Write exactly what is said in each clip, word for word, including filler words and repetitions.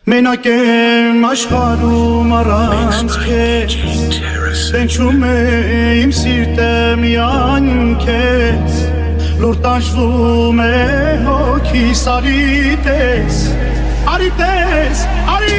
Մենակ եմ աշխարհում առանց քեզ Տենչում է իմ սիրտը միայն քեզ Լոր տանջվում է հոգիս արի տես Արի տես, արի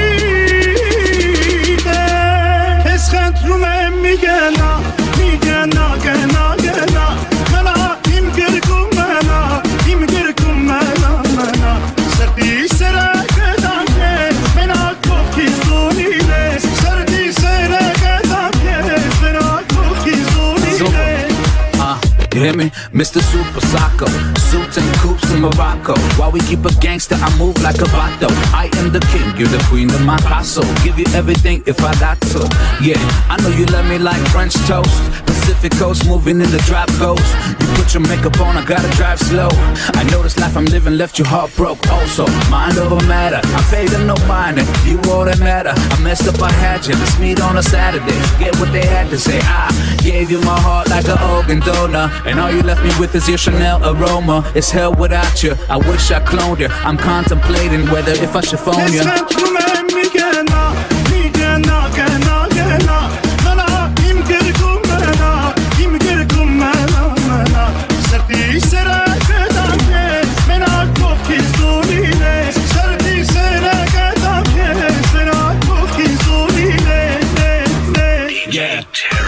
տես Քեզ խնդրում եմ մի գնա, մի գնա, գնա, գնա Մնա իմ գրկում մնա, իմ գրկում մնա, մնա Սրտի սերը կտանքես, մենակ ովքիս դունին ես Սրտի սերը կտանքես, մենակ ովքիս դունին ես You hear me? Mister Super Socko, suits and coops in Morocco. While we keep a gangster, I move like a vato. I am the king, you're the queen of my castle. Give you everything if I got to. Yeah, I know you love me like French toast. Pacific coast, moving in the drop coast. You put your makeup on, I gotta drive slow. I know this life I'm living left you heartbroken. Also, mind over matter. I paid them no mind, and you all that matter. I messed up, I had you. Let's meet on a Saturday. Forget what they had to say. I gave you my heart like an organ donor. And all you left me with is your Chanel aroma. It's hell without you, I wish I cloned you. I'm contemplating whether if I should phone you. Yeah.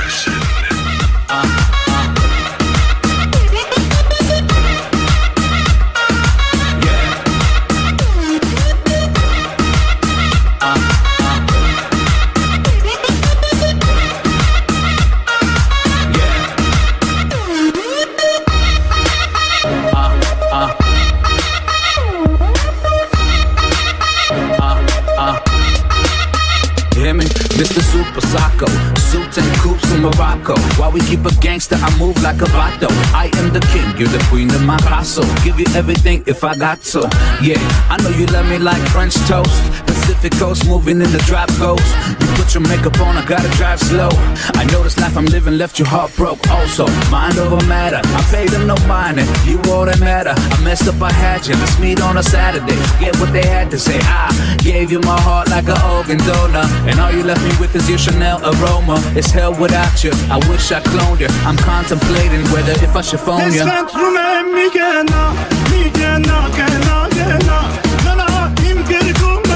Mister Super Socko, suits and coops in Morocco. While we keep a gangster, I move like a vato. I am the king, you're the queen of my castle. Give you everything if I got to. Yeah, I know you love me like French toast. Pacific coast, moving in the drop coast. You put your makeup on, I gotta drive slow. I know this life I'm living left you heartbroken. Also, mind over matter. I paid them no mind, and you all that matter. I messed up, I had you. Let's meet on a Saturday. Forget what they had to say. I gave you my heart like an organ donor, and all you left me with is your Chanel aroma. It's hell without you, I wish I cloned you. I'm contemplating whether if I should phone you. Mi gena, mi gena, gena, gena, gena, im gergum